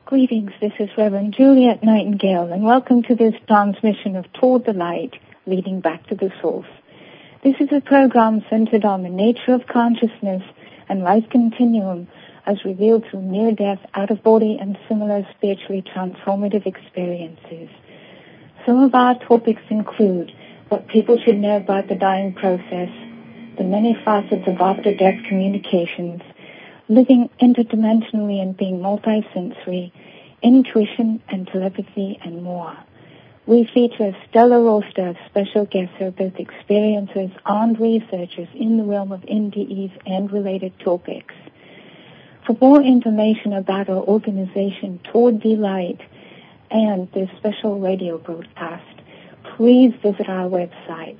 Greetings, this is Reverend Juliet Nightingale, and welcome to this transmission of Toward the Light, Leading Back to the Source. This is a program centered on the nature of consciousness and life continuum as revealed through near-death, out-of-body, and similar spiritually transformative experiences. Some of our topics include what people should know about the dying process, the many facets of after-death communications, living interdimensionally and being multisensory, intuition and telepathy, and more. We feature a stellar roster of special guests who are both experiencers and researchers in the realm of NDEs and related topics. For more information about our organization, Toward the Light, and this special radio broadcast, please visit our websites,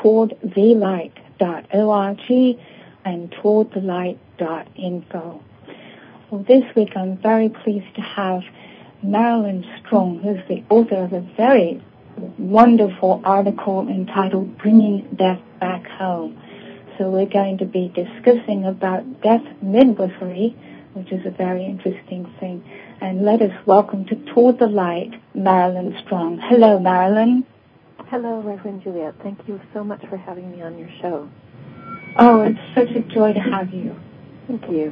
towardthelight.org and towardthelight.info. Well, this week I'm very pleased to have Marilyn Strong, who's the author of a very wonderful article entitled Bringing Death Back Home. So we're going to be discussing about death midwifery, which is a very interesting thing. And let us welcome to Toward the Light, Marilyn Strong. Hello, Marilyn. Hello, Reverend Juliet. Thank you so much for having me on your show. Oh, it's such a joy to have you. Thank you.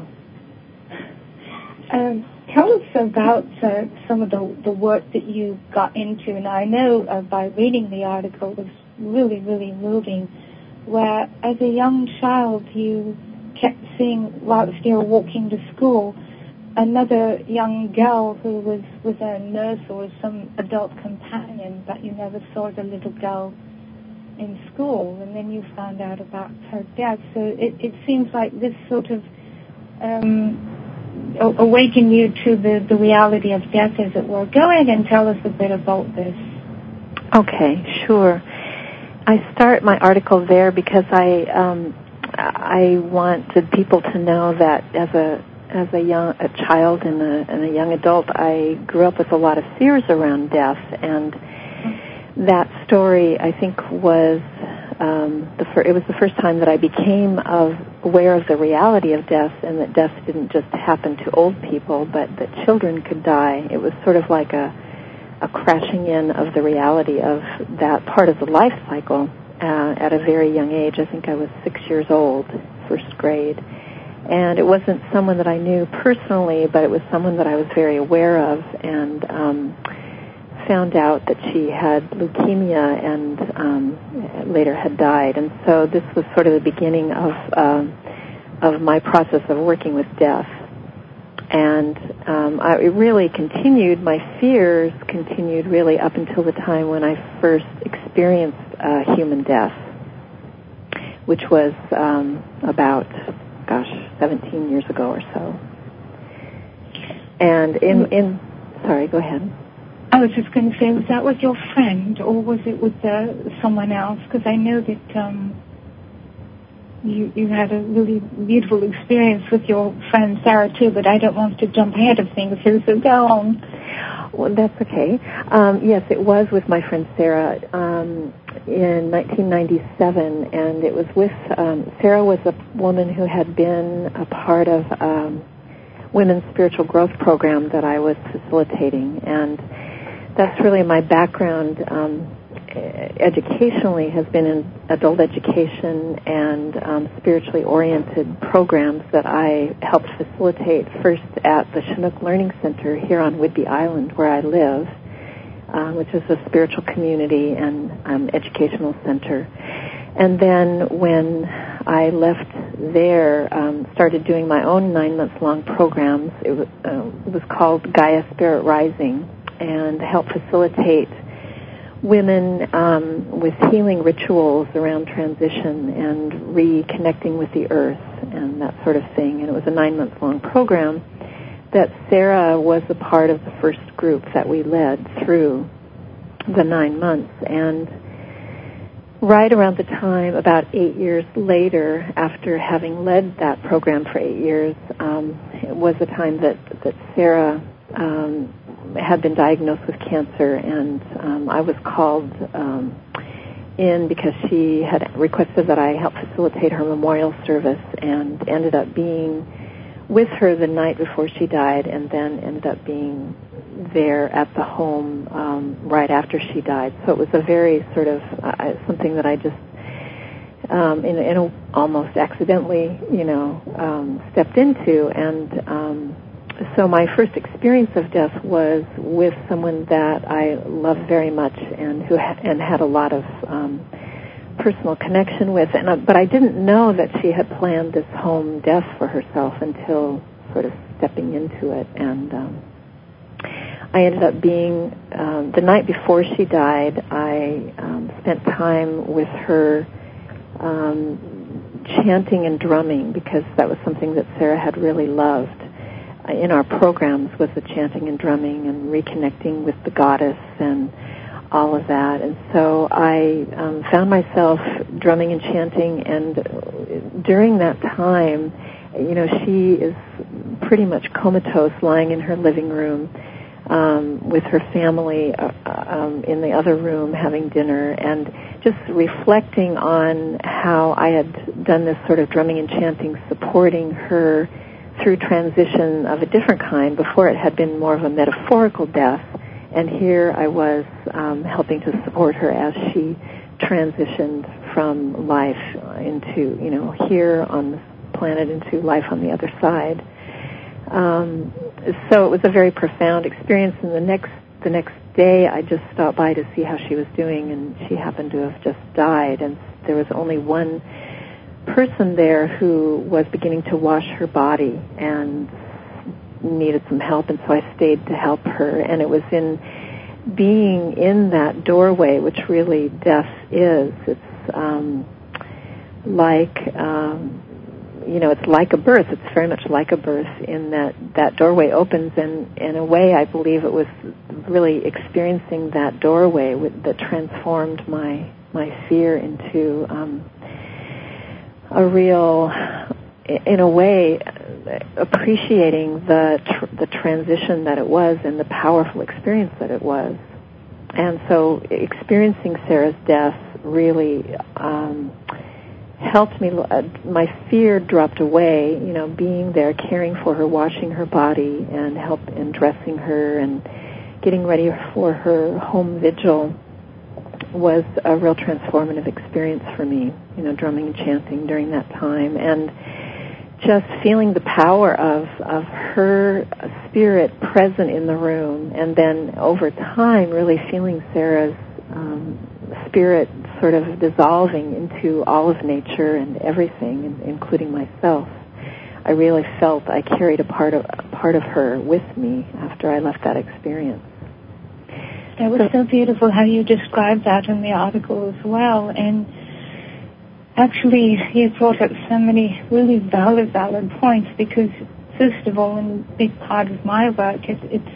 Tell us about some of the work that you got into. And I know by reading the article, it was really, really moving, where as a young child you kept seeing, whilst you were walking to school, another young girl who was with a nurse or some adult companion, but you never saw the little girl in school, and then you found out about her death. So it seems like this sort of awakened you to the reality of death, as it were. Go ahead and tell us a bit about this. Okay, sure. I start my article there because I wanted people to know that as a child and a young adult, I grew up with a lot of fears around death, and that story, I think, was it was the first time that I became aware of the reality of death, and that death didn't just happen to old people, but that children could die. It was sort of like a crashing in of the reality of that part of the life cycle at a very young age. I think I was 6 years old, first grade. And it wasn't someone that I knew personally, but it was someone that I was very aware of, and found out that she had leukemia and later had died. And so this was sort of the beginning of my process of working with death. And it really continued, my fears continued really up until the time when I first experienced human death, which was about 17 years ago or so. And sorry, go ahead. I was just going to say, was that with your friend, or was it with someone else? Because I know that you had a really beautiful experience with your friend Sarah, too, but I don't want to jump ahead of things here, so go on. Well, that's okay. Yes, it was with my friend Sarah in 1997, and it was with, Sarah was a woman who had been a part of Women's Spiritual Growth Program that I was facilitating, and that's really my background educationally has been in adult education and spiritually oriented programs that I helped facilitate first at the Chinook Learning Center here on Whidbey Island, where I live, which is a spiritual community and educational center. And then when I left there, started doing my own 9-month-long programs. It was called Gaia Spirit Rising, and help facilitate women with healing rituals around transition and reconnecting with the earth and that sort of thing. And it was a 9-month-long program that Sarah was a part of the first group that we led through the 9 months. And right around the time, about 8 years later, after having led that program for 8 years, it was the time that Sarah had been diagnosed with cancer, and I was called in because she had requested that I help facilitate her memorial service, and ended up being with her the night before she died, and then ended up being there at the home right after she died. So it was a very sort of something that I just almost accidentally, stepped into. And so my first experience of death was with someone that I loved very much and who had a lot of personal connection with. But I didn't know that she had planned this home death for herself until sort of stepping into it. And I ended up being, the night before she died, I spent time with her chanting and drumming, because that was something that Sarah had really loved in our programs, was the chanting and drumming and reconnecting with the goddess and all of that. And so I found myself drumming and chanting, and during that time, she is pretty much comatose, lying in her living room with her family in the other room having dinner, and just reflecting on how I had done this sort of drumming and chanting, supporting her through transition of a different kind. Before it had been more of a metaphorical death, and here I was helping to support her as she transitioned from life into, here on this planet, into life on the other side. So it was a very profound experience, and the next day I just stopped by to see how she was doing, and she happened to have just died, and there was only one person there who was beginning to wash her body and needed some help, and so I stayed to help her. And it was in being in that doorway, which really death is. It's it's like a birth. It's very much like a birth in that doorway opens, and in a way I believe it was really experiencing that doorway that transformed my fear into a real, in a way, appreciating the transition that it was and the powerful experience that it was. And so experiencing Sarah's death really helped me. My fear dropped away, being there, caring for her, washing her body, and dressing her and getting ready for her home vigil was a real transformative experience for me, drumming and chanting during that time, and just feeling the power of her spirit present in the room, and then over time really feeling Sarah's spirit sort of dissolving into all of nature and everything, including myself. I really felt I carried a part of her with me after I left that experience. That was so beautiful how you described that in the article as well. And actually, you brought up so many really valid points, because, first of all, and a big part of my work, it's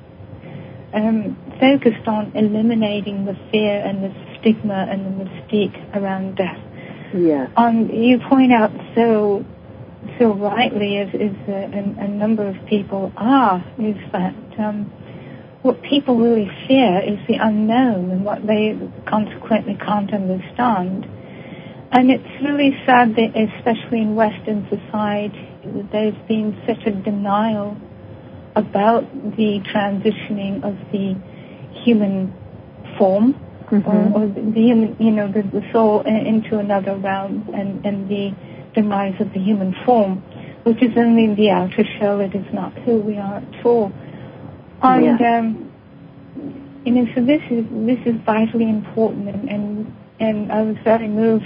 focused on eliminating the fear and the stigma and the mystique around death. Yeah. You point out so rightly, as a number of people is that what people really fear is the unknown and what they consequently can't understand. And it's really sad that, especially in Western society, there's been such a denial about the transitioning of the human form, mm-hmm. or the human, the soul into another realm, and the demise of the human form, which is only the outer shell. It is not who we are at all. And so this is vitally important, and I was very moved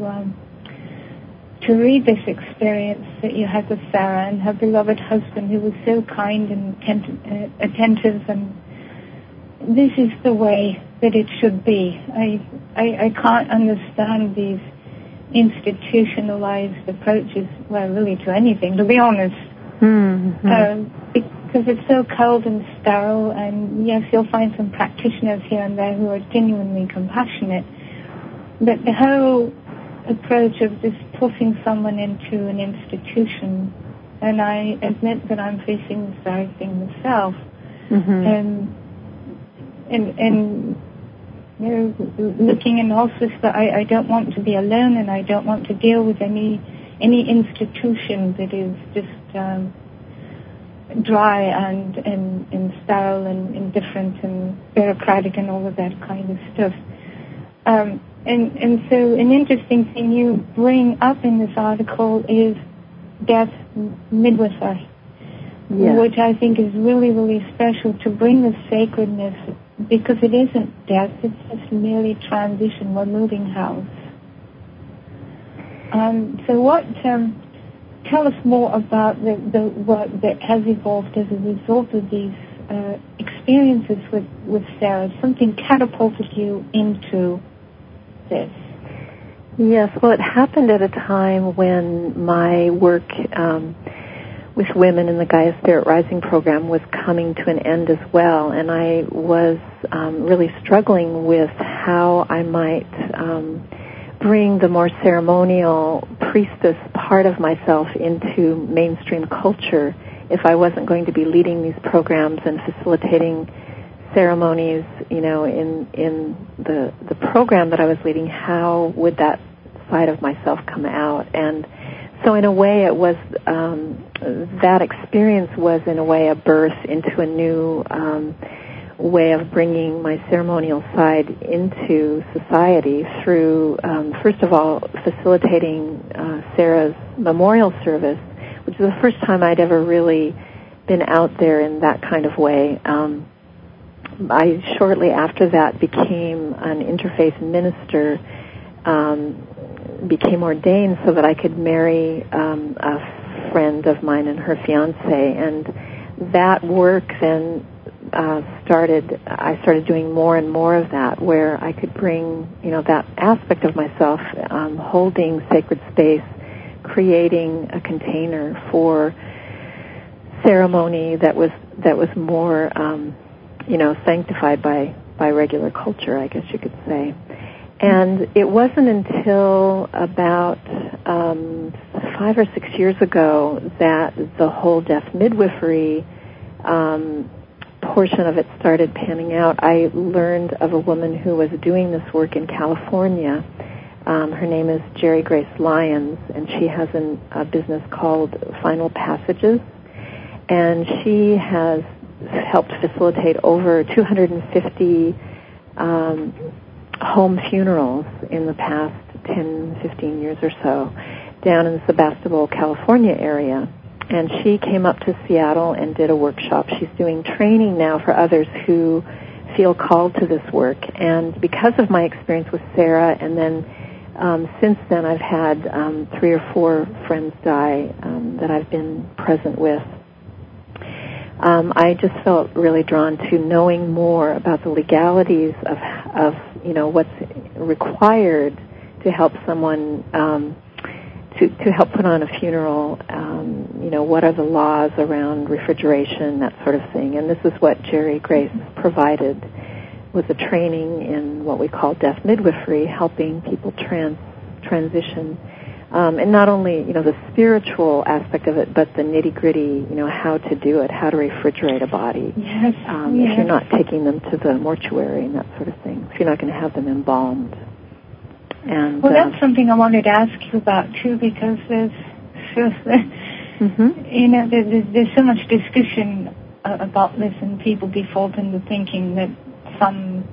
to read this experience that you had with Sarah and her beloved husband, who was so kind and attentive, and this is the way that it should be. I can't understand these institutionalized approaches, well, really to anything, to be honest, because it's so cold and sterile. And yes, you'll find some practitioners here and there who are genuinely compassionate, but the whole approach of just putting someone into an institution, and I admit that I'm facing this very thing myself, and looking in hospice, that I don't want to be alone, and I don't want to deal with any any institution that is just dry and sterile and indifferent and bureaucratic and all of that kind of stuff. And so an interesting thing you bring up in this article is death midwifery, which I think is really, really special to bring the sacredness, because it isn't death, it's just merely transition. We're moving house. So tell us more about the work that has evolved as a result of these experiences with Sarah. Something catapulted you into this. Yes, well, it happened at a time when my work with women in the Gaia Spirit Rising program was coming to an end as well, and I was really struggling with how I might bring the more ceremonial priestess part of myself into mainstream culture if I wasn't going to be leading these programs and facilitating ceremonies, in the program that I was leading. How would that side of myself come out? And so in a way it was, that experience was in a way a birth into a new way of bringing my ceremonial side into society through, first of all, facilitating Sarah's memorial service, which is the first time I'd ever really been out there in that kind of way. I shortly after that became an interfaith minister, became ordained so that I could marry a friend of mine and her fiancé, and that work then I started doing more and more of that, where I could bring, that aspect of myself, holding sacred space, creating a container for ceremony that was more, sanctified by regular culture, I guess you could say. And it wasn't until about 5 or 6 years ago that the whole death midwifery portion of it started panning out. I learned of a woman who was doing this work in California. Her name is Jerry Grace Lyons, and she has a business called Final Passages, and she has helped facilitate over 250 home funerals in the past 10, 15 years or so down in the Sebastopol, California area. And she came up to Seattle and did a workshop. She's doing training now for others who feel called to this work. And because of my experience with Sarah, and then since then I've had 3 or 4 friends die that I've been present with, I just felt really drawn to knowing more about the legalities of what's required to help someone to help put on a funeral. What are the laws around refrigeration, that sort of thing. And this is what Jerry Grace provided, was a training in what we call death midwifery, helping people transition. And not only, the spiritual aspect of it, but the nitty-gritty, how to do it, how to refrigerate a body. Yes. If you're not taking them to the mortuary and that sort of thing, if you're not going to have them embalmed. And that's something I wanted to ask you about, too, because there's so much discussion about this, and people default into thinking that some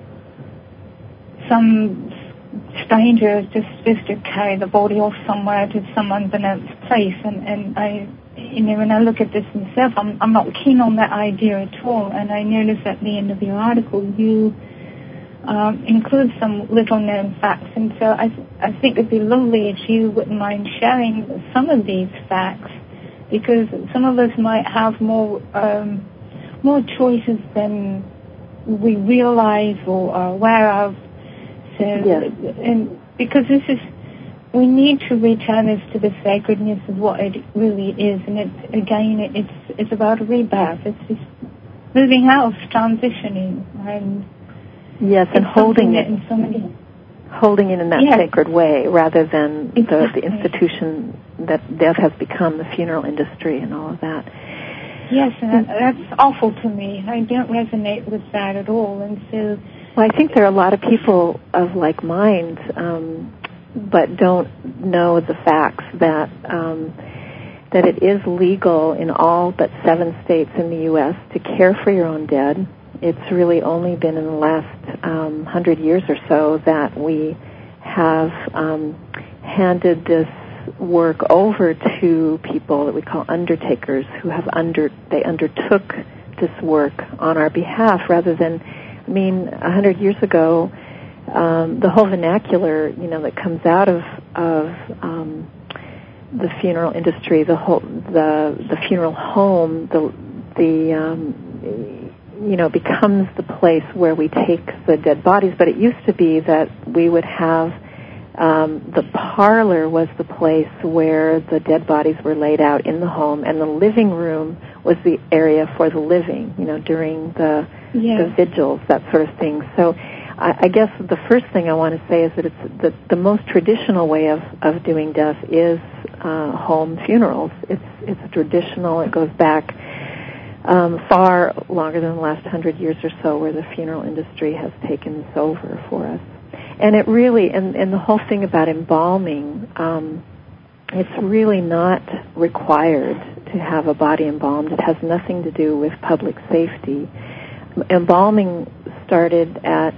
stranger is just supposed to carry the body off somewhere to some unbeknownst place, and I, when I look at this myself, I'm not keen on that idea at all. And I noticed at the end of your article you include some little-known facts, and so I think it'd be lovely if you wouldn't mind sharing some of these facts, because some of us might have more choices than we realize or are aware of. So, and because we need to return us to the sacredness of what it really is, and it's about a rebirth. It's just moving house, transitioning, and and holding it in that sacred way, rather than the institution that death has become, the funeral industry and all of that. Yes, and that's awful to me. I don't resonate with that at all, and so. Well, I think there are a lot of people of like mind but don't know the facts that that it is legal in all but 7 states in the U.S. to care for your own dead. It's really only been in the last 100 years or so that we have handed this work over to people that we call undertakers, who have they undertook this work on our behalf rather than, 100 years ago, the whole vernacular, that comes out of the funeral industry, the funeral home, becomes the place where we take the dead bodies. But it used to be that we would have the parlor was the place where the dead bodies were laid out in the home, and the living room was the area for the living, during the vigils, that sort of thing. So I guess the first thing I want to say is that it's the most traditional way of doing death is home funerals. It's traditional. It goes back far longer than the last 100 years or so, where the funeral industry has taken this over for us. And it really, and the whole thing about embalming, it's really not required to have a body embalmed. It has nothing to do with public safety. Embalming started at,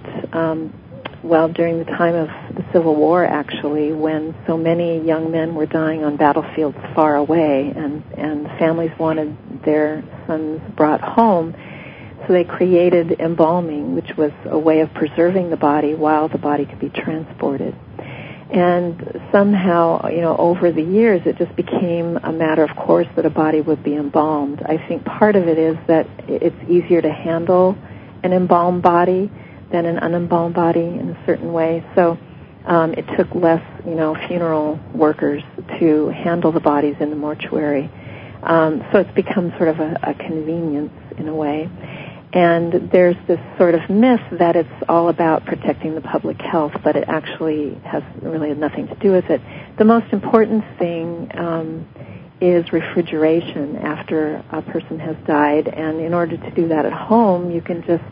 during the time of the Civil War, actually, when so many young men were dying on battlefields far away, and families wanted their sons brought home. So they created embalming, which was a way of preserving the body while the body could be transported. And somehow, over the years, it just became a matter of course that a body would be embalmed. I think part of it is that it's easier to handle an embalmed body than an unembalmed body in a certain way. So it took less, funeral workers to handle the bodies in the mortuary. So it's become sort of a convenience in a way. And there's this sort of myth that it's all about protecting the public health, but it actually has really nothing to do with it. The most important thing is refrigeration after a person has died, and in order to do that at home, you can just,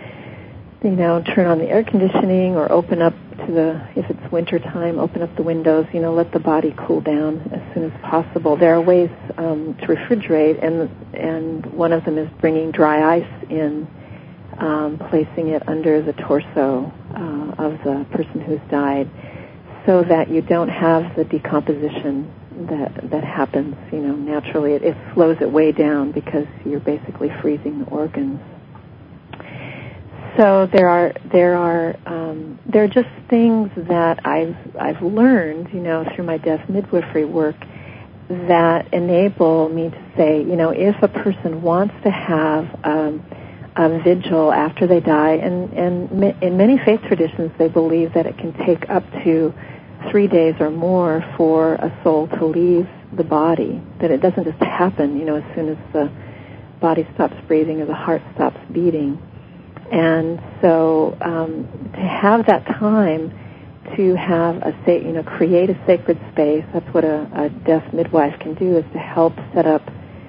turn on the air conditioning or open up if it's winter time, open up the windows, let the body cool down as soon as possible. There are ways to refrigerate, and one of them is bringing dry ice in, placing it under the torso of the person who's died, so that you don't have the decomposition that happens, naturally. It slows it way down because you're basically freezing the organs. So there are just things that I've learned, through my death midwifery work that enable me to say, if a person wants to have a vigil after they die, and in many faith traditions they believe that it can take up to 3 days or more for a soul to leave the body, that it doesn't just happen, as soon as the body stops breathing or the heart stops beating. And so to have that time to have create a sacred space, that's what a death midwife can do, is to help set up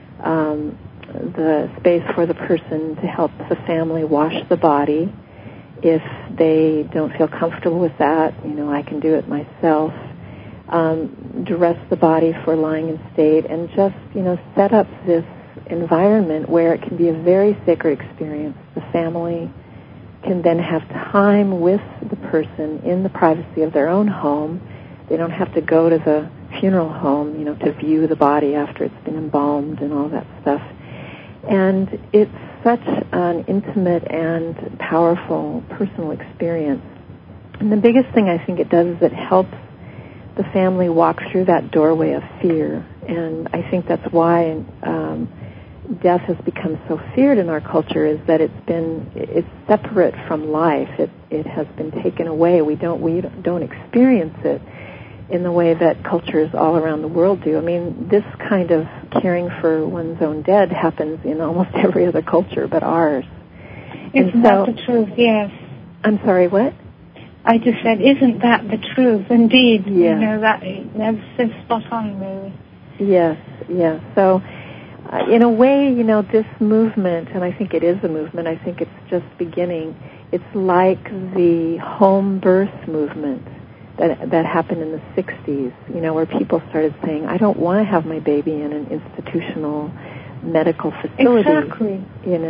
the space for the person, to help the family wash the body. If they don't feel comfortable with that, I can do it myself. Dress the body for lying in state, and just, set up this environment where it can be a very sacred experience. The family can then have time with the person in the privacy of their own home. They don't have to go to the funeral home, to view the body after it's been embalmed and all that stuff. And it's such an intimate and powerful personal experience. And the biggest thing I think it does is it helps the family walk through that doorway of fear. And I think that's why death has become so feared in our culture, is that it's separate from life. It has been taken away. We don't experience it in the way that cultures all around the world do. This kind of caring for one's own dead happens in almost every other culture but ours. Isn't that the truth? Yes. I'm sorry, what? I just said, isn't that the truth? Indeed. Yeah. That's spot on, really. Yes. So, in a way, this movement, and I think it is a movement, I think it's just beginning, it's like the home birth movement that happened in the 60s, where people started saying, I don't want to have my baby in an institutional medical facility. Exactly.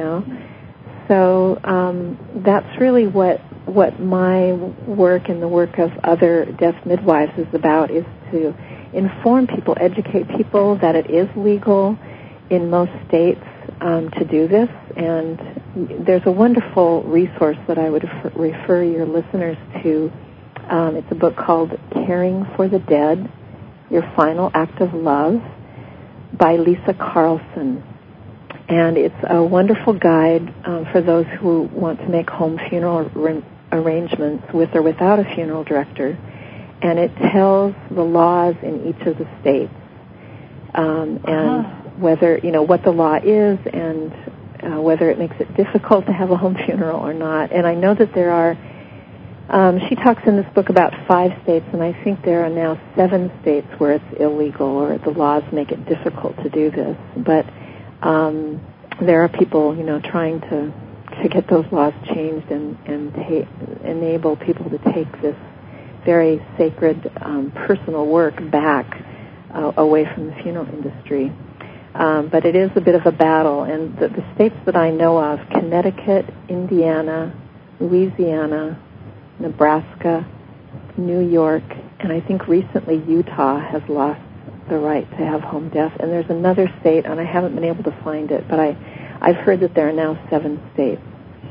So that's really what my work and the work of other deaf midwives is about, is to inform people, educate people that it is legal in most states to do this. And there's a wonderful resource that I would refer your listeners to. It's a book called Caring for the Dead, Your Final Act of Love by Lisa Carlson. And it's a wonderful guide for those who want to make home funeral arrangements with or without a funeral director. And it tells the laws in each of the states and whether, what the law is and whether it makes it difficult to have a home funeral or not. And I know that there are, she talks in this book about 5 states, and I think there are now 7 states where it's illegal or the laws make it difficult to do this. But there are people, trying to get those laws changed and enable people to take this very sacred personal work back away from the funeral industry. But it is a bit of a battle. And the states that I know of, Connecticut, Indiana, Louisiana, Nebraska, New York, and I think recently Utah has lost the right to have home death. And there's another state, and I haven't been able to find it, but I've heard that there are now 7 states.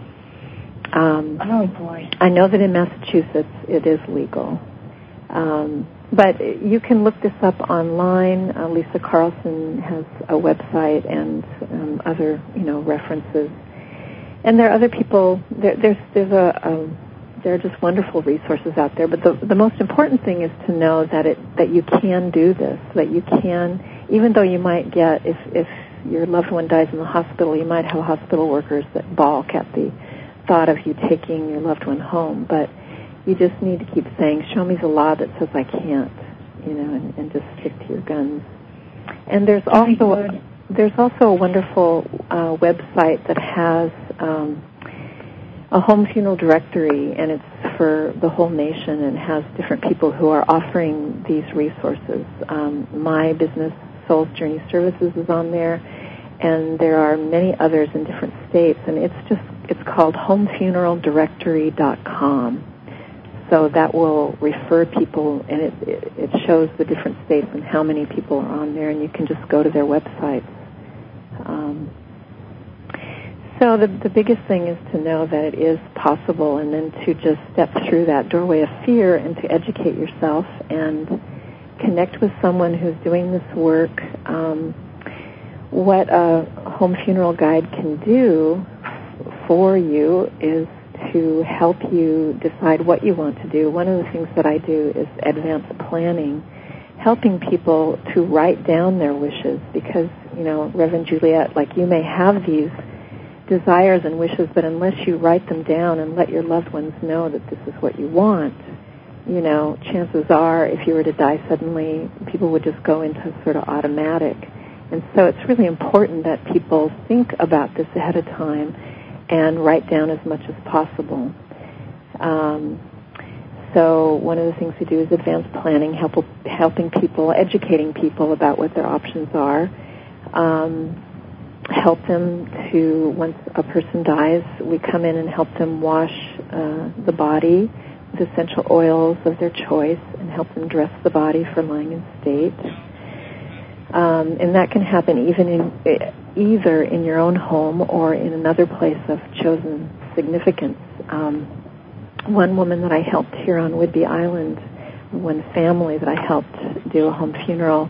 Oh, boy. I know that in Massachusetts it is legal. But you can look this up online. Lisa Carlson has a website and other, references. And there are other people. There are just wonderful resources out there. But the most important thing is to know that you can do this. That you can, even though you might get, if your loved one dies in the hospital, you might have hospital workers that balk at the thought of you taking your loved one home. But you just need to keep saying, show me the law that says I can't, and just stick to your guns. And there's also a wonderful website that has a home funeral directory, and it's for the whole nation, and has different people who are offering these resources. My business, Soul's Journey Services, is on there, and there are many others in different states, and it's called homefuneraldirectory.com. So that will refer people, and it shows the different states and how many people are on there, and you can just go to their websites. So the biggest thing is to know that it is possible, and then to just step through that doorway of fear and to educate yourself and connect with someone who's doing this work. What a home funeral guide can do for you is to help you decide what you want to do. One of the things that I do is advanced planning, helping people to write down their wishes, because, Reverend Juliet, like, you may have these desires and wishes, but unless you write them down and let your loved ones know that this is what you want, chances are, if you were to die suddenly, people would just go into sort of automatic. And so it's really important that people think about this ahead of time and write down as much as possible. So one of the things we do is advanced planning, helping people, educating people about what their options are. Help them to, once a person dies, we come in and help them wash the body with essential oils of their choice and help them dress the body for lying in state. And that can happen either in your own home or in another place of chosen significance. One woman that I helped here on Whidbey Island, one family that I helped do a home funeral,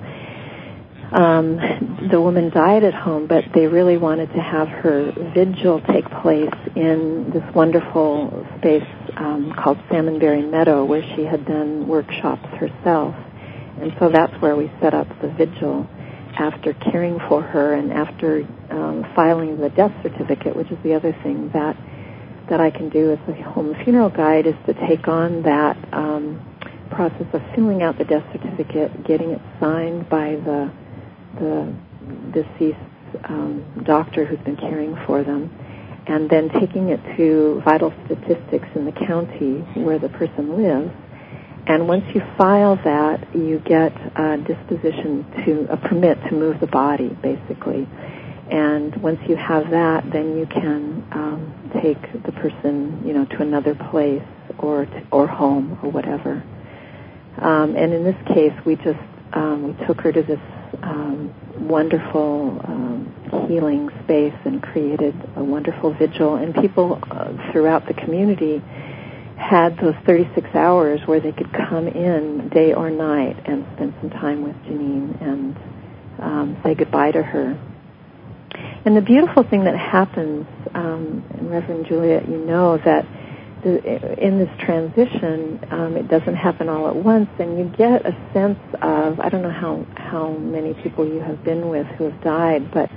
the woman died at home, but they really wanted to have her vigil take place in this wonderful space called Salmonberry Meadow, where she had done workshops herself. And so that's where we set up the vigil after caring for her and after filing the death certificate, which is the other thing that I can do as a home funeral guide, is to take on that process of filling out the death certificate, getting it signed by the deceased doctor who's been caring for them, and then taking it to vital statistics in the county where the person lives, And once you file that, you get a permit to move the body, basically. And once you have that, then you can take the person, to another place or home or whatever. And in this case, we took her to this wonderful healing space and created a wonderful vigil. And people throughout the community had those 36 hours where they could come in day or night and spend some time with Janine and say goodbye to her. And the beautiful thing that happens, and Reverend Juliet, you know that in this transition, it doesn't happen all at once, and you get a sense of, I don't know how many people you have been with who have died, but,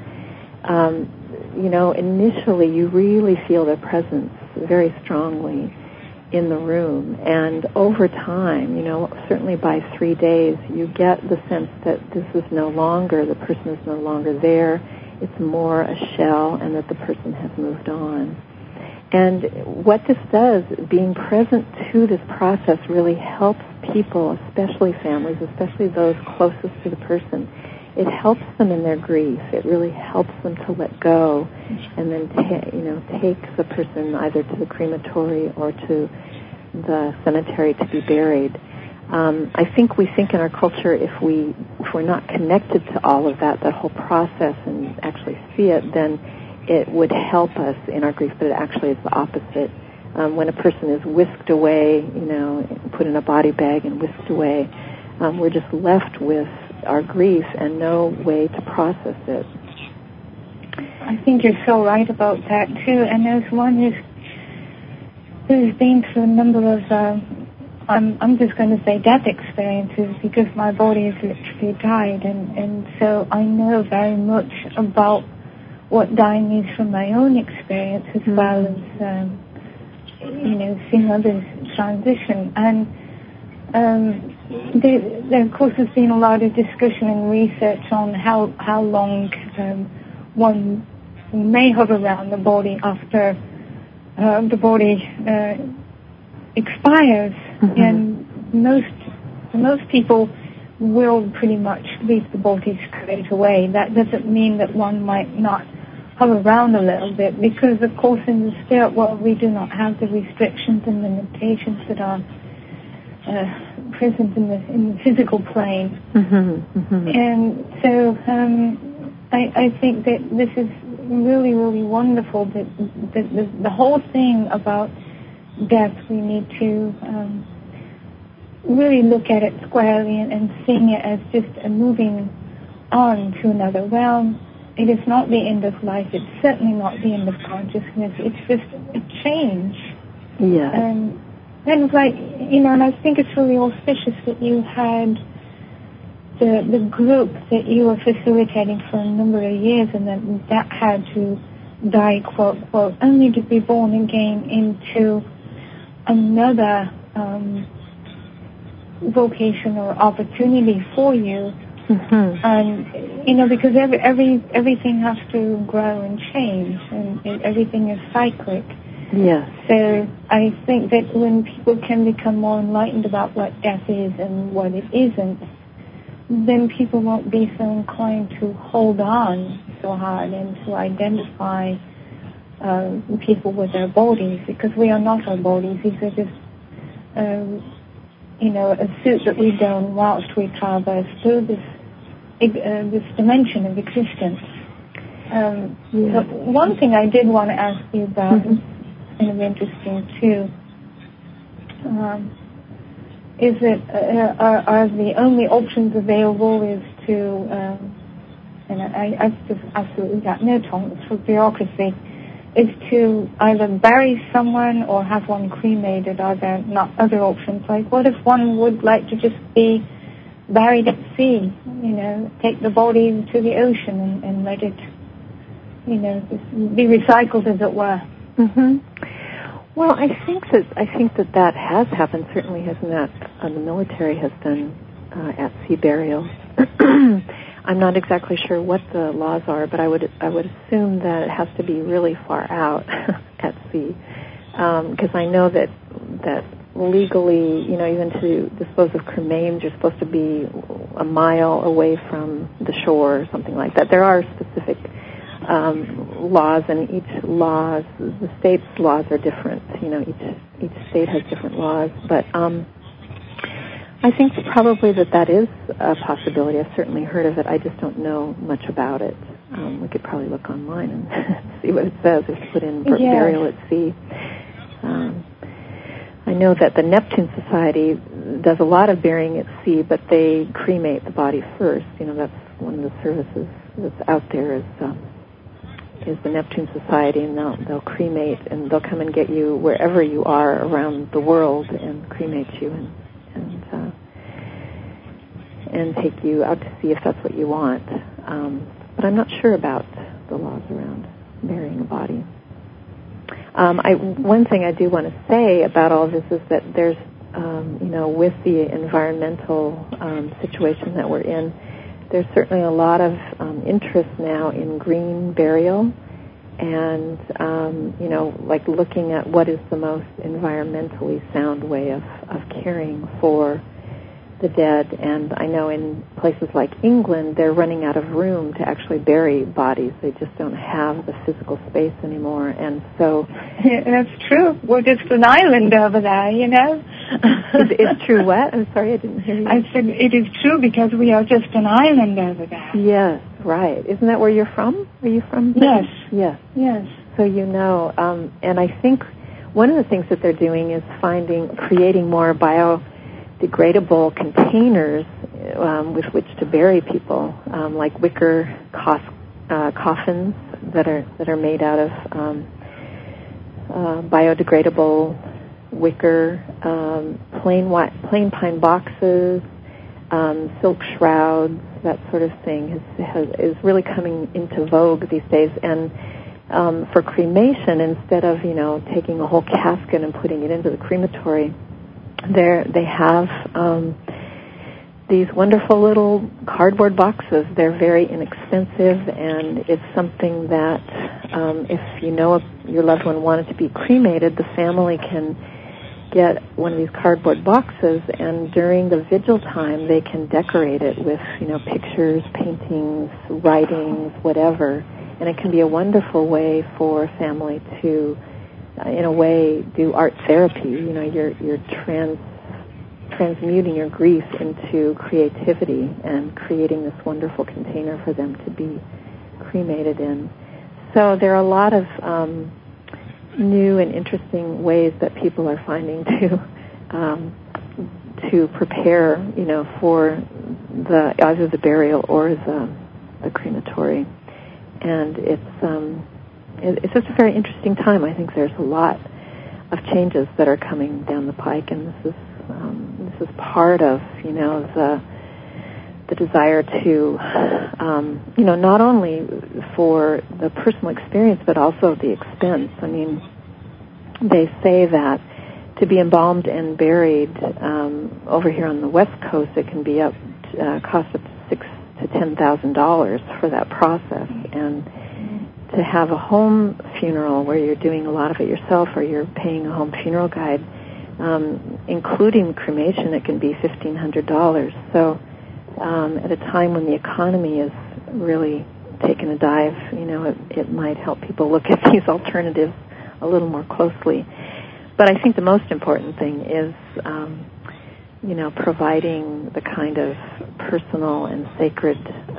initially you really feel their presence very strongly in the room. And over time, certainly by 3 days, you get the sense that the person is no longer there. It's more a shell, and that the person has moved on. And what this does, being present to this process, really helps people, especially families, especially those closest to the person. It helps them in their grief. It really helps them to let go, and then take the person either to the crematory or to the cemetery to be buried. I think we think in our culture, if we're not connected to all of that whole process and actually see it, then it would help us in our grief, but it actually is the opposite. When a person is whisked away, put in a body bag and whisked away, we're just left with our grief and no way to process it. I think you're so right about that, too. And there's one who's been through a number of I'm just going to say death experiences, because my body has literally died, and so I know very much about what dying means from my own experience, as well as seeing others transition. And there of course has been a lot of discussion and research on how long one may hover around the body after the body expires. And most people will pretty much leave the body straight away. That doesn't mean that one might not hover around a little bit, because of course in the spirit world we do not have the restrictions and limitations that are present in the physical plane. And so I think that this is really, really wonderful, that the whole thing about death, we need to really look at it squarely and seeing it as just a moving on to another realm. It is not the end of life. It's certainly not the end of consciousness. It's just a change. Yeah. And it's like, and I think it's really auspicious that you had the group that you were facilitating for a number of years, and then that had to die, quote, quote, only to be born again into another vocation or opportunity for you. And because everything has to grow and change, and everything is cyclic. Yes. So I think that when people can become more enlightened about what death is and what it isn't, then people won't be so inclined to hold on so hard and to identify people with their bodies, because we are not our bodies. These are just, a suit that we don whilst we traverse through this dimension of existence. So one thing I did want to ask you about, kind of interesting too, is that are the only options available is to, and I've just absolutely got no tolerance for bureaucracy, is to either bury someone or have one cremated? Are there not other options? Like, what if one would like to just be buried at sea, take the body to the ocean and let it, just be recycled, as it were? Well, I think that has happened. Certainly, hasn't that the military has done at sea burials. I'm not exactly sure what the laws are, but I would assume that it has to be really far out at sea, because I know that legally, even to dispose of cremains, you're supposed to be a mile away from the shore or something like that. There are specific laws, and the state's laws are different. Each state has different laws, but I think probably that is a possibility. I've certainly heard of it. I just don't know much about it. We could probably look online and see what it says if you put in burial at sea. I know that the Neptune Society does a lot of burying at sea, but they cremate the body first. That's one of the services that's out there is the Neptune Society, and they'll cremate, and they'll come and get you wherever you are around the world and cremate you and take you out to sea if that's what you want. But I'm not sure about the laws around burying a body. One thing I do want to say about all this is that there's, with the environmental situation that we're in, there's certainly a lot of interest now in green burial and, like looking at what is the most environmentally sound way of caring for the dead. And I know in places like England, they're running out of room to actually bury bodies. They just don't have the physical space anymore. And so... Yeah, that's true. We're just an island over there, It's true what? I'm sorry, I didn't hear you. I said it is true because we are just an island over there. Yes, right. Isn't that where you're from? Are you from? Yes. Yes. So and I think one of the things that they're doing is creating more biodegradable containers with which to bury people, like wicker coffins that are made out of biodegradable wicker, plain pine boxes, silk shrouds, that sort of thing is really coming into vogue these days. And for cremation, instead of taking a whole casket and putting it into the crematory, they have these wonderful little cardboard boxes. They're very inexpensive, and it's something that if your loved one wanted to be cremated, the family can get one of these cardboard boxes, and during the vigil time, they can decorate it with pictures, paintings, writings, whatever, and it can be a wonderful way for a family to, in a way, do art therapy. You're transmuting your grief into creativity and creating this wonderful container for them to be cremated in. So there are a lot of new and interesting ways that people are finding to prepare, for either the burial or the crematory. And it's just a very interesting time. I think there's a lot of changes that are coming down the pike, and this is part of the desire to not only for the personal experience but also the expense. I mean, they say that to be embalmed and buried over here on the West Coast, it can be cost up to $6,000 to $10,000 for that process, and to have a home funeral where you're doing a lot of it yourself, or you're paying a home funeral guide, including cremation, it can be $1,500. So at a time when the economy is really taking a dive, it might help people look at these alternatives a little more closely. But I think the most important thing is, providing the kind of personal and sacred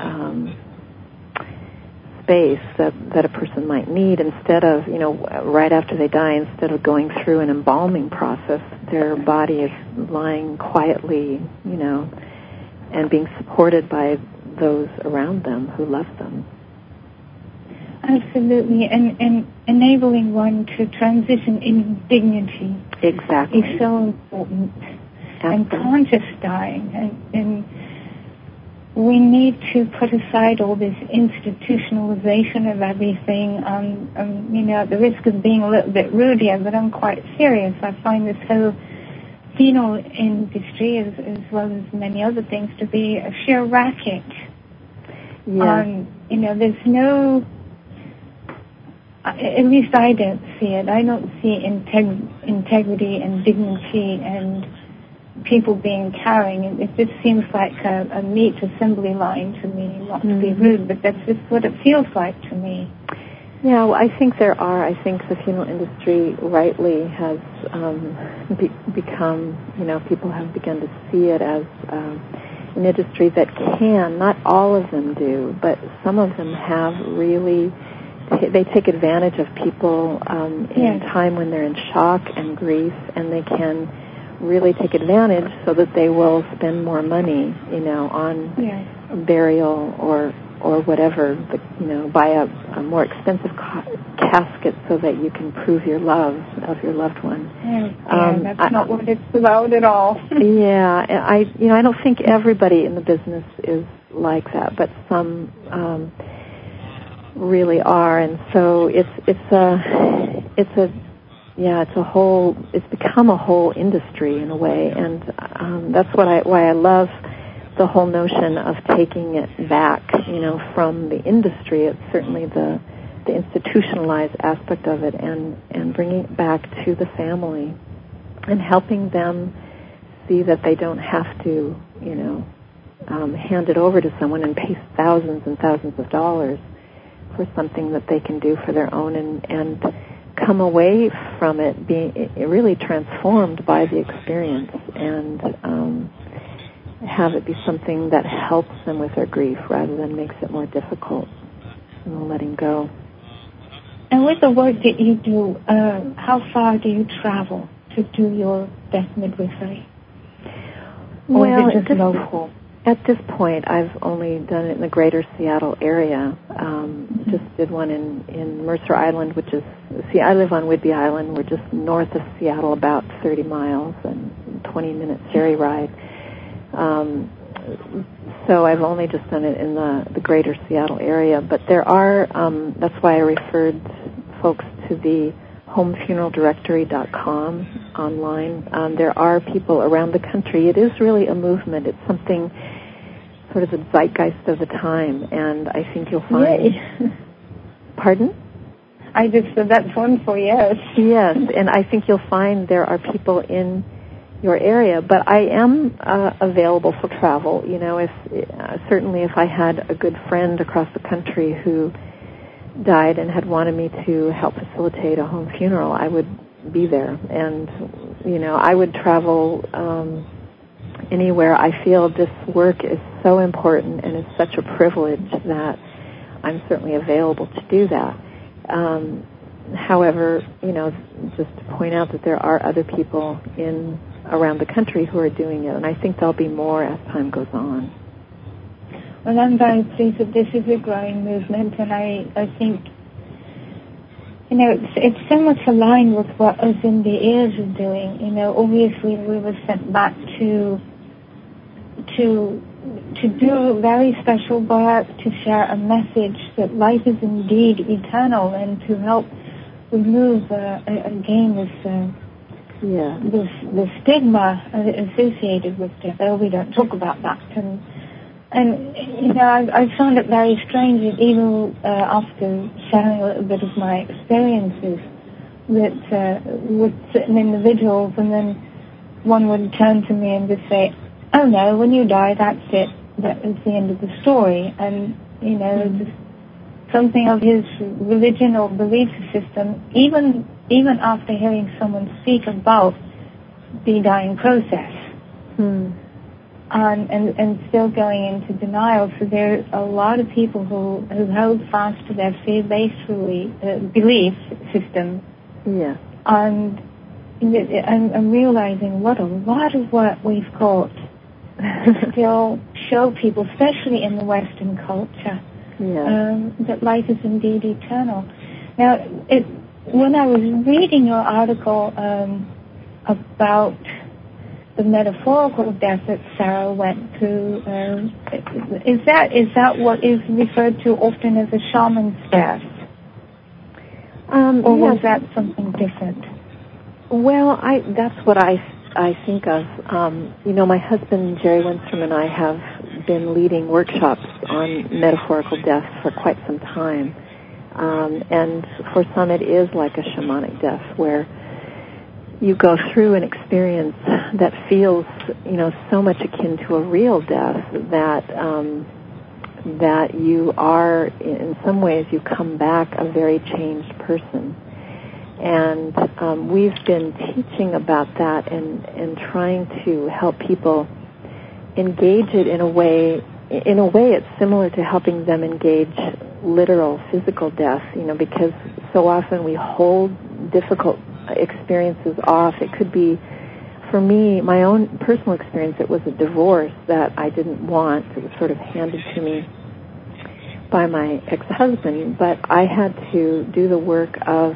space that a person might need, instead of, right after they die, instead of going through an embalming process, their body is lying quietly, and being supported by those around them who love them. Absolutely, and enabling one to transition in dignity. Exactly. Is so important. Absolutely. And conscious dying, and we need to put aside all this institutionalization of everything. At the risk of being a little bit rude here, but I'm quite serious. I find this whole funeral industry, as well as many other things, to be a sheer racket. Yes. There's no at least I don't see it. I don't see integrity and dignity and people being caring. It just seems like a meat assembly line to me, not to be rude, but that's just what it feels like to me. Yeah, well, I think there are. I think the funeral industry rightly has become, people have begun to see it as an industry that can, not all of them do, but some of them have really, they take advantage of people in a time when they're in shock and grief, and they can really take advantage so that they will spend more money, on burial or whatever, buy a more expensive casket so that you can prove your love of your loved one. That's not what it's about at all. I don't think everybody in the business is like that, but some really are, and so it's become a whole industry in a way, and that's why I love the whole notion of taking it back, from the industry. It's certainly the institutionalized aspect of it, and bringing it back to the family and helping them see that they don't have to, hand it over to someone and pay thousands and thousands of dollars for something that they can do for their own, and come away from it being really transformed by the experience, and have it be something that helps them with their grief rather than makes it more difficult, letting go. And with the work that you do, how far do you travel to do your death midwifery? Or is it just local? At this point, I've only done it in the greater Seattle area. Just did one in Mercer Island, which is, I live on Whidbey Island. We're just north of Seattle, about 30 miles and 20-minute ferry ride. So I've only just done it in the greater Seattle area. But there are, that's why I referred folks to the homefuneraldirectory.com online. There are people around the country. It is really a movement. It's something sort of the zeitgeist of the time, and I think you'll find... Yay. Pardon? I just said that's wonderful, yes. Yes, and I think you'll find there are people in your area, but I am available for travel. Certainly if I had a good friend across the country who died and had wanted me to help facilitate a home funeral, I would be there. And, I would travel anywhere. I feel this work is so important and it's such a privilege that I'm certainly available to do that. However, just to point out that there are other people around the country who are doing it, and I think there'll be more as time goes on. Well, I'm very pleased that this is a growing movement, and I think, it's so much aligned with what Us in the Ears are doing. Obviously we were sent back to do very special work, to share a message that life is indeed eternal, and to help remove, again, the stigma associated with death. We don't talk about that. And I found it very strange that even after sharing a little bit of my experiences, that with certain individuals, and then one would turn to me and just say, "Oh no, when you die, that's it. That is the end of the story." And, just something of his religion or belief system, even after hearing someone speak about the dying process, and still going into denial. So there are a lot of people who hold fast to their fear-based belief system. Yeah. And I'm realizing what a lot of work we've got to still show people, especially in the Western culture, that life is indeed eternal. Now, when I was reading your article about the metaphorical death that Sarah went through, is that what is referred to often as a shaman's death? Or was that something different? Well, that's what I think of. My husband, Jerry Winstrom, and I have been leading workshops on metaphorical death for quite some time. And for some it is like a shamanic death where you go through an experience that feels, so much akin to a real death that you are, in some ways, you come back a very changed person. And we've been teaching about that and trying to help people engage it in a way it's similar to helping them engage literal physical death, because so often we hold difficult experiences off. It could be, for me, my own personal experience, it was a divorce that I didn't want. It was sort of handed to me by my ex-husband, but I had to do the work of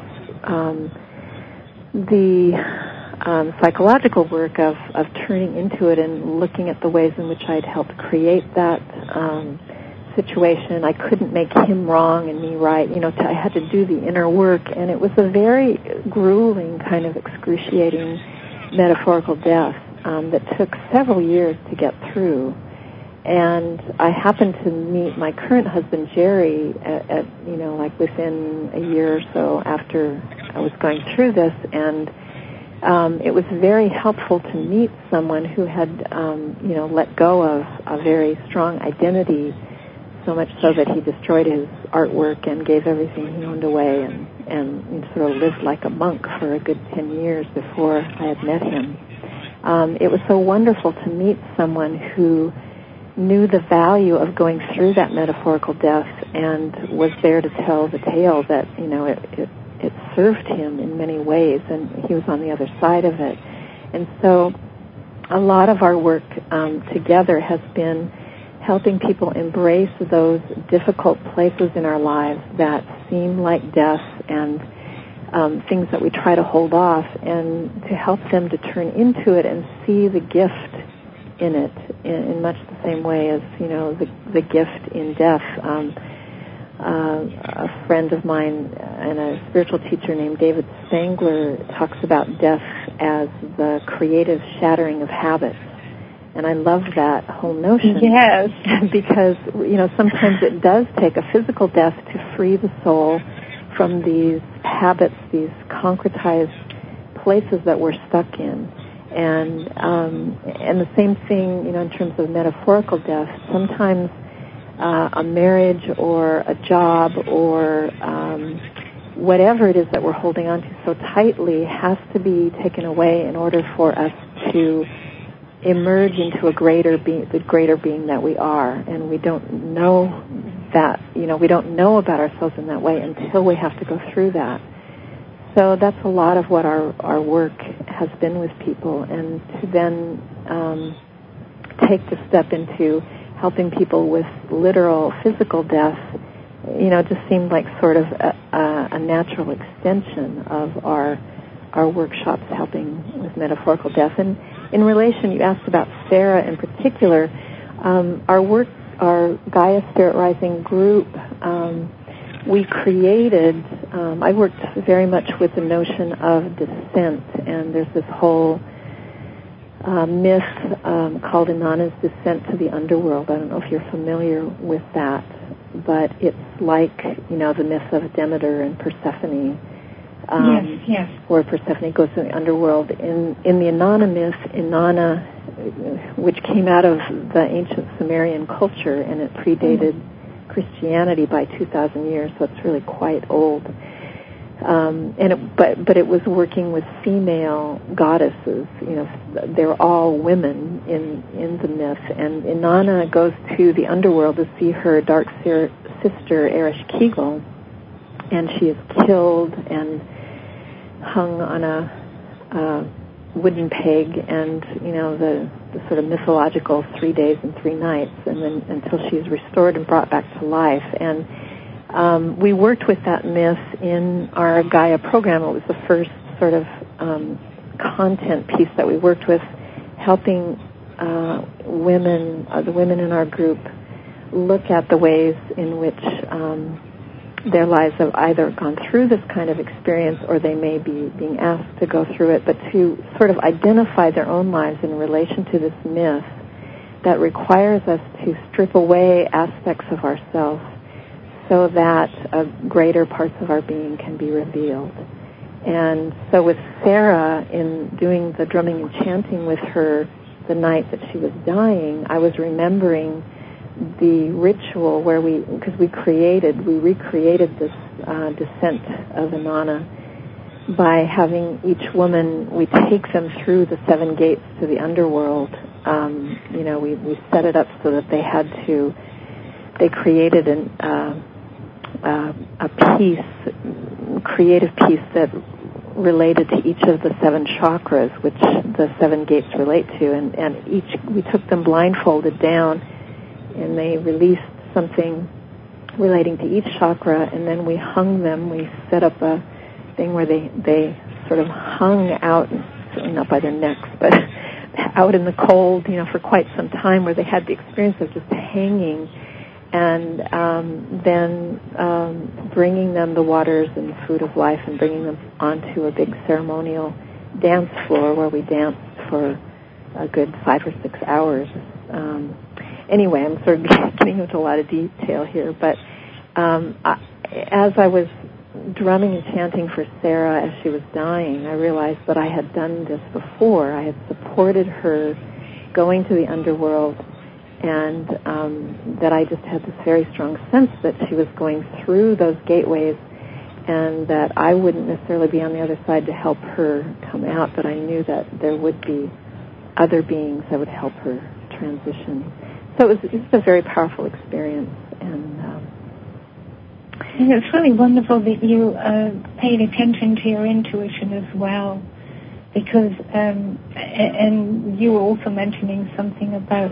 psychological work of turning into it and looking at the ways in which I'd helped create that situation. I couldn't make him wrong and me right. I had to do the inner work, and it was a very grueling, kind of excruciating metaphorical death that took several years to get through. And I happened to meet my current husband, Jerry, at within a year or so after I was going through this, and it was very helpful to meet someone who had, let go of a very strong identity, so much so that he destroyed his artwork and gave everything he owned away and sort of lived like a monk for a good 10 years before I had met him. It was so wonderful to meet someone who knew the value of going through that metaphorical death and was there to tell the tale that, it served him in many ways, and he was on the other side of it. And so a lot of our work together has been helping people embrace those difficult places in our lives that seem like death and things that we try to hold off, and to help them to turn into it and see the gift in it in much the same way as, the gift in death. A friend of mine and a spiritual teacher named David Spangler talks about death as the creative shattering of habits. And I love that whole notion. Yes. Because, sometimes it does take a physical death to free the soul from these habits, these concretized places that we're stuck in. And the same thing, in terms of metaphorical death, sometimes a marriage or a job or whatever it is that we're holding on to so tightly has to be taken away in order for us to emerge into a greater being, the greater being that we are. And we don't know that, we don't know about ourselves in that way until we have to go through that. So that's a lot of what our work has been with people, and to then take the step into helping people with literal physical death, just seemed like sort of a natural extension of our workshops helping with metaphorical death. And in relation, you asked about Sarah in particular, our work, our Gaia Spirit Rising group, we created, I worked very much with the notion of descent, and there's this whole myth called Inanna's Descent to the Underworld. I don't know if you're familiar with that, but it's like, the myth of Demeter and Persephone. Yes. Where Persephone goes to the underworld. In the Inanna myth, Inanna, which came out of the ancient Sumerian culture, and it predated Christianity by 2,000 years, so it's really quite old. But it was working with female goddesses. They're all women in the myth. And Inanna goes to the underworld to see her dark sister Ereshkigal, and she is killed and hung on a wooden peg, and the sort of mythological 3 days and 3 nights, and then until she's restored and brought back to life. And we worked with that myth in our Gaia program. It was the first sort of content piece that we worked with, helping women, the women in our group, look at the ways in which their lives have either gone through this kind of experience or they may be being asked to go through it, but to sort of identify their own lives in relation to this myth that requires us to strip away aspects of ourselves so that greater parts of our being can be revealed. And so with Sarah, in doing the drumming and chanting with her the night that she was dying, I was remembering the ritual where because we recreated this descent of Inanna by having each woman, we take them through the 7 gates to the underworld. We set it up so that they created a creative piece that related to each of the 7 chakras, which the 7 gates relate to, and we took them blindfolded down, and they released something relating to each chakra, and then we hung them. We set up a thing where they sort of hung out, certainly not by their necks, but out in the cold, for quite some time, where they had the experience of just hanging, and then bringing them the waters and the food of life, and bringing them onto a big ceremonial dance floor where we danced for a good 5 or 6 hours. Anyway, I'm sort of getting into a lot of detail here, but as I was drumming and chanting for Sarah as she was dying, I realized that I had done this before. I had supported her going to the underworld, and that I just had this very strong sense that she was going through those gateways, and that I wouldn't necessarily be on the other side to help her come out, but I knew that there would be other beings that would help her transition. So it was a very powerful experience, and it's really wonderful that you paid attention to your intuition as well, because and you were also mentioning something about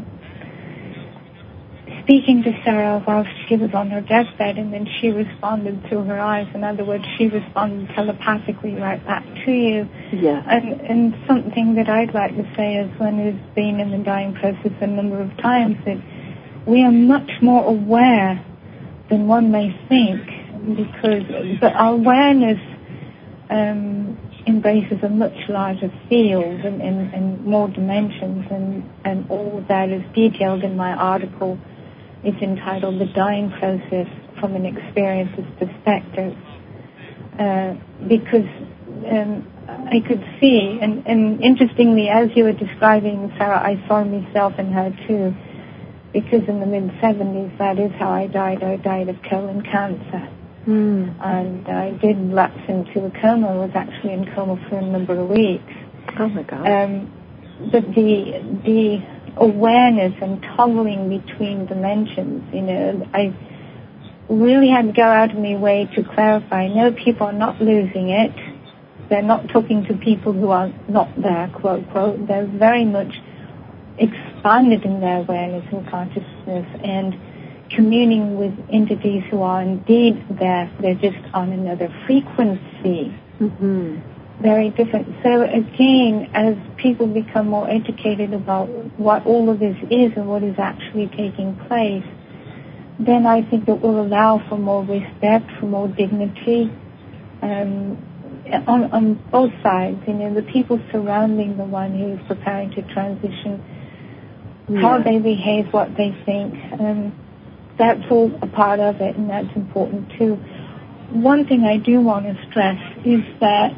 speaking to Sarah while she was on her deathbed, and then she responded through her eyes. In other words, she responded telepathically right back to you. Yeah. And something that I'd like to say, as one who's been in the dying process a number of times, that we are much more aware than one may think, but our awareness embraces a much larger field and more dimensions, and all of that is detailed in my article. It's entitled "The Dying Process from an Experiencer's Perspective," because I could see, and interestingly, as you were describing Sarah, I saw myself in her too, because in the mid-70s, that is how I died. I died of colon cancer. And I did lapse into a coma. I was actually in coma for a number of weeks. Oh, my God. But the awareness and toggling between dimensions, I really had to go out of my way to clarify. No, people are not losing it. They're not talking to people who are not there, quote, quote. They're very much expanded in their awareness and consciousness and communing with entities who are indeed there. They're just on another frequency. Mm-hmm. Very different. So again, as people become more educated about what all of this is and what is actually taking place, then I think it will allow for more respect, for more dignity on both sides. The people surrounding the one who is preparing to transition, how they behave, what they think. That's all a part of it, and that's important too. One thing I do want to stress is that,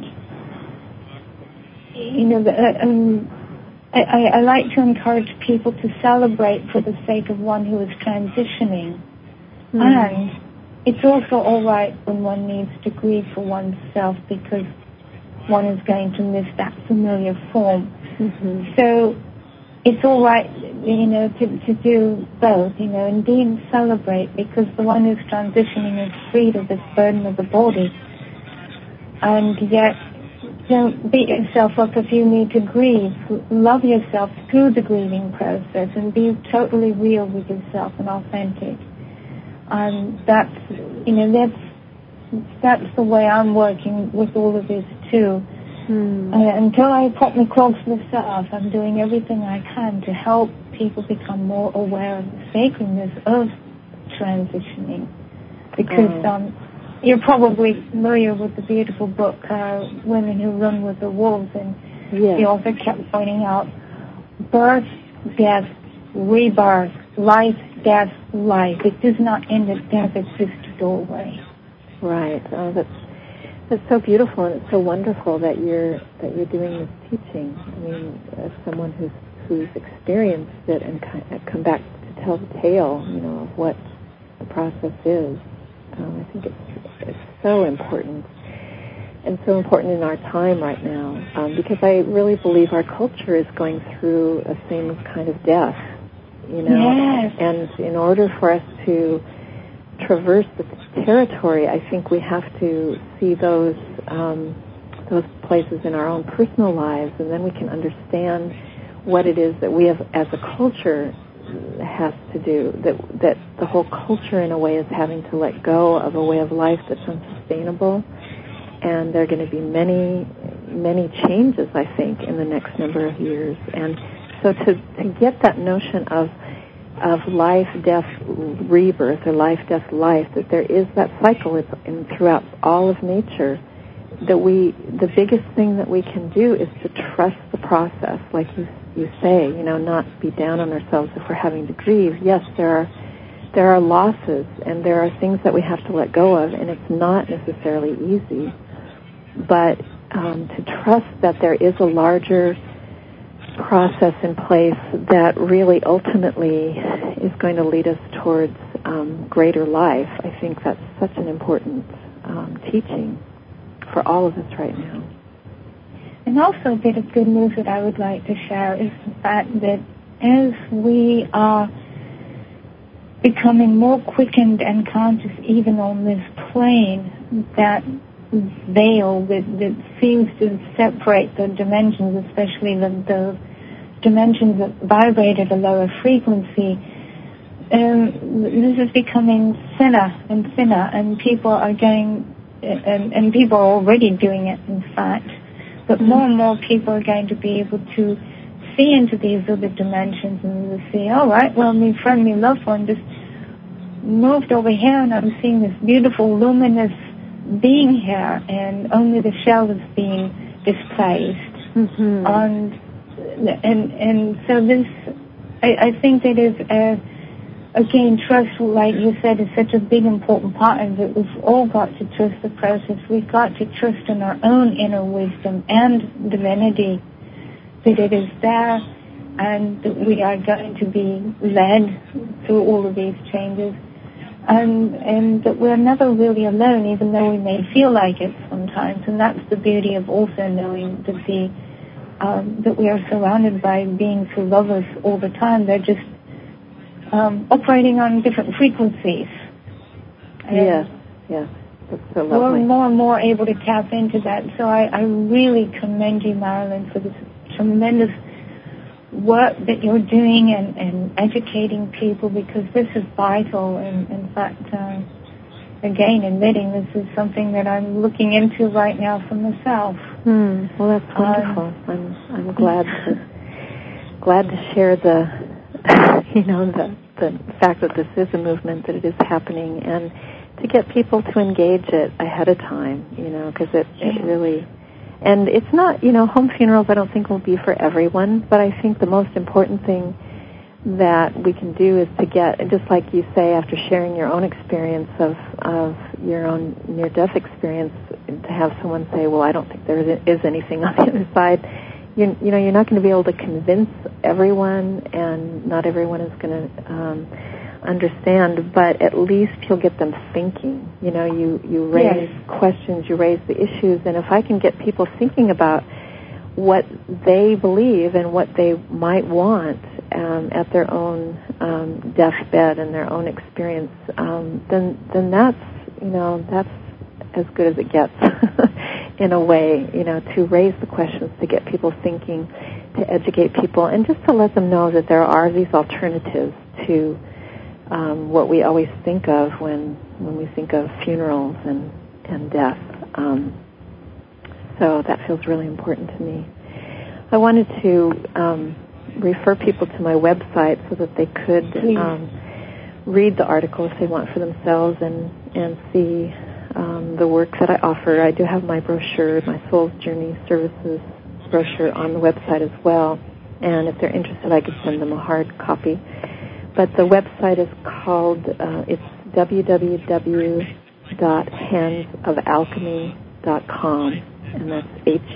I like to encourage people to celebrate for the sake of one who is transitioning. Mm-hmm. And it's also all right when one needs to grieve for oneself, because one is going to miss that familiar form. Mm-hmm. So it's all right, to do both, indeed celebrate, because the one who's transitioning is freed of this burden of the body. And yet, don't beat yourself up if you need to grieve. Love yourself through the grieving process and be totally real with yourself and authentic. And that's the way I'm working with all of this too. Until I pop my clogs myself, I'm doing everything I can to help people become more aware of the sacredness of transitioning. Because you're probably familiar with the beautiful book, Women Who Run with the Wolves, and the author kept pointing out birth, death, rebirth, life, death, life. It does not end at death. It's just a doorway. Right. Oh, that's so beautiful, and it's so wonderful that you're doing this teaching. I mean, as someone who's experienced it and come back to tell the tale, of what the process is. I think it's so important, and so important in our time right now, because I really believe our culture is going through a same kind of death, Yes. And in order for us to traverse the territory, I think we have to see those places in our own personal lives, and then we can understand what it is that we have as a culture has to do, that the whole culture in a way is having to let go of a way of life that's unsustainable. And there are going to be many, many changes, I think, in the next number of years. And so to get that notion of life, death, rebirth, or life, death, life, that there is that cycle throughout all of nature, the biggest thing that we can do is to trust the process, like you say, not be down on ourselves if we're having to grieve. Yes, there are losses, and there are things that we have to let go of, and it's not necessarily easy. But to trust that there is a larger process in place that really ultimately is going to lead us towards greater life, I think that's such an important teaching for all of us right now. And also a bit of good news that I would like to share is the fact that as we are becoming more quickened and conscious even on this plane, that veil that seems to separate the dimensions, especially the dimensions that vibrate at a lower frequency, this is becoming thinner and thinner, and people are going, and people are already doing it, in fact, but more and more people are going to be able to see into these other dimensions and to see, all right, well, my friend, my loved one just moved over here, and I'm seeing this beautiful, luminous being here, and only the shell is being displaced. Mm-hmm. And so this, I think that is, again, trust, like you said, is such a big, important part of it. We've all got to trust the process. We've got to trust in our own inner wisdom and divinity, that it is there, and that we are going to be led through all of these changes. And that we're never really alone, even though we may feel like it sometimes. And that's the beauty of also knowing that we are surrounded by beings who love us all the time. They're just operating on different frequencies. Yes. That's so lovely. We're more and more able to tap into that. So I really commend you, Marilyn, for this tremendous work that you're doing and educating people, because this is vital, and in fact, again, admitting this is something that I'm looking into right now for myself. Well, that's wonderful. I'm glad to share the fact that this is a movement, that it is happening, and to get people to engage it ahead of time, because it really. And it's not, home funerals I don't think will be for everyone, but I think the most important thing that we can do is to get, just like you say, after sharing your own experience of your own near-death experience, to have someone say, well, I don't think there is anything on the other side. You're not going to be able to convince everyone, and not everyone is going to understand, but at least you'll get them thinking. You raise questions, you raise the issues, and if I can get people thinking about what they believe and what they might want at their own deathbed and their own experience, then that's as good as it gets in a way, to raise the questions, to get people thinking, to educate people, and just to let them know that there are these alternatives to what we always think of when we think of funerals and death. So that feels really important to me. I wanted to refer people to my website so that they could read the article if they want for themselves and see the work that I offer. I do have my brochure, my Soul's Journey Services brochure, on the website as well. And if they're interested, I could send them a hard copy. But the website is called, it's www.handsofalchemy.com, and that's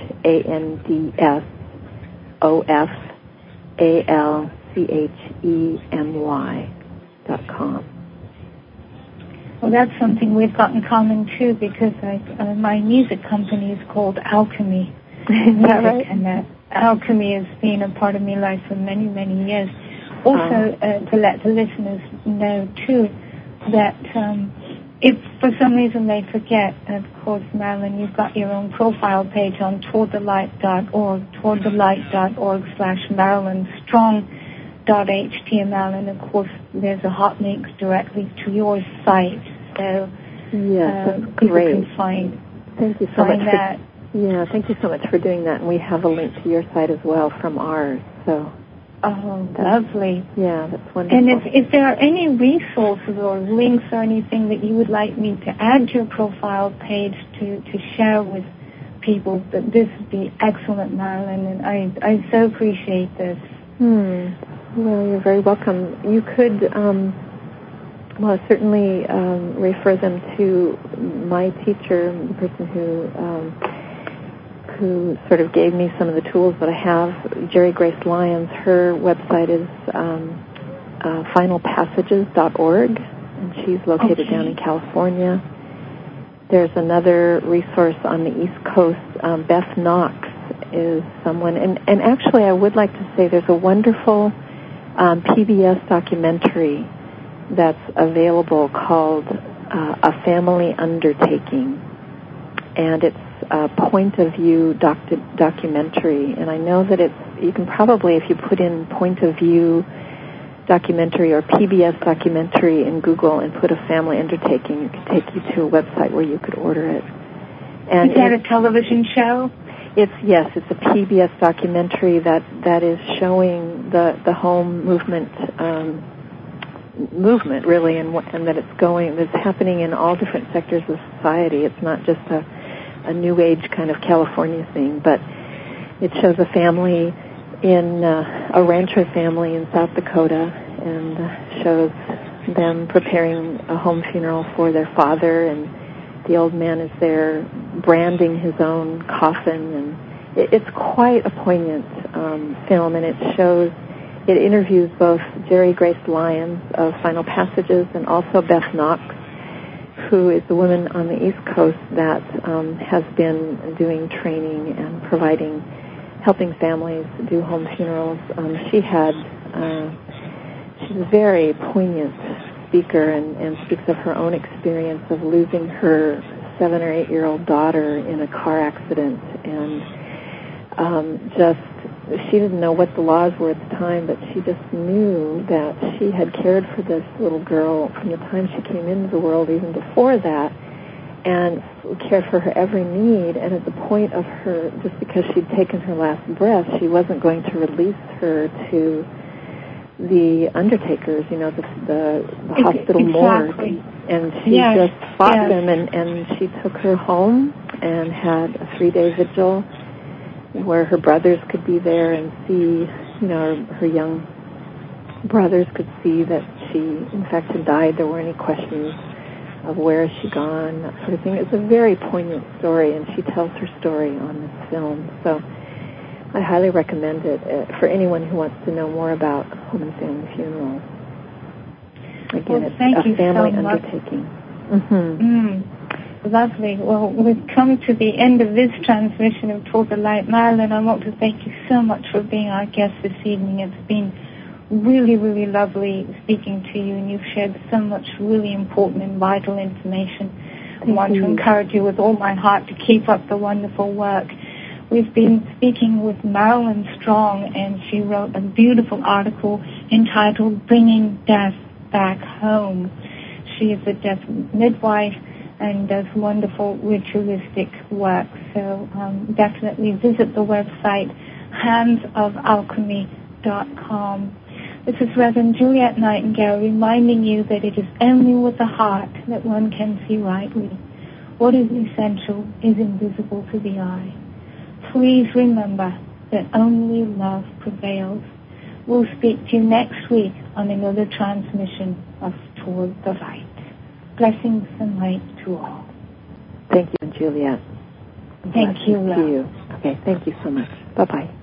HANDSOFALCHEMY.com. Well, that's something we've got in common, too, because my music company is called Alchemy. Is that right? And alchemy has been a part of my life for many, many years. Also, to let the listeners know, too, that if for some reason they forget, of course, Marilyn, you've got your own profile page on towardthelight.org, towardthelight.org/MarilynStrong.html, and of course there's a hot link directly to your site, so yes, that's people great. can find. Thank you so much that. Thank you so much for doing that, and we have a link to your site as well from ours. So. Oh, lovely. Yeah, that's wonderful. And if there are any resources or links or anything that you would like me to add to your profile page to share with people, that this would be excellent, Marilyn, and I so appreciate this. Well, you're very welcome. You could, certainly refer them to my teacher, the person who sort of gave me some of the tools that I have, Jerry Grace Lyons. Her website is finalpassages.org, and she's located down in California. There's another resource on the East Coast. Beth Knox is someone, and actually I would like to say there's a wonderful PBS documentary that's available called A Family Undertaking, and it's a point of view documentary, and I know that you can probably, if you put in point of view documentary or PBS documentary in Google and put A Family Undertaking, it could take you to a website where you could order it. And is that a television show? It's a PBS documentary that is showing the home movement really, and that it's happening in all different sectors of society. It's not just a New Age kind of California thing, but it shows a family a rancher family in South Dakota, and shows them preparing a home funeral for their father, and the old man is there branding his own coffin, and it's quite a poignant film, and it interviews both Jerry Grace Lyons of Final Passages and also Beth Knox, who is a woman on the East Coast that has been doing training and helping families do home funerals. She's a very poignant speaker and speaks of her own experience of losing her 7 or 8 year old daughter in a car accident, and she didn't know what the laws were at the time, but she just knew that she had cared for this little girl from the time she came into the world, even before that, and cared for her every need, and at the point of her, just because she'd taken her last breath, she wasn't going to release her to the undertakers, the hospital morgue, and she just fought them, and she took her home and had a 3-day vigil where her brothers could be there and see, her young brothers could see that she, in fact, had died. There weren't any questions of where has she gone, that sort of thing. It's a very poignant story, and she tells her story on this film. So I highly recommend it for anyone who wants to know more about home and family funerals. Again, it's a family undertaking. Lovely. Well, we've come to the end of this transmission of Toward the Light. Marilyn, I want to thank you so much for being our guest this evening. It's been really, really lovely speaking to you, and you've shared so much really important and vital information. I want to encourage you with all my heart to keep up the wonderful work. We've been speaking with Marilyn Strong, and she wrote a beautiful article entitled Bringing Death Back Home. She is a death midwife and does wonderful ritualistic work. So definitely visit the website handsofalchemy.com. This is Reverend Juliet Nightingale reminding you that it is only with the heart that one can see rightly. What is essential is invisible to the eye. Please remember that only love prevails. We'll speak to you next week on another transmission of Toward the Light. Blessings and light to all. Thank you, Juliet. Thank you, love. To you. Okay, thank you so much. Bye-bye.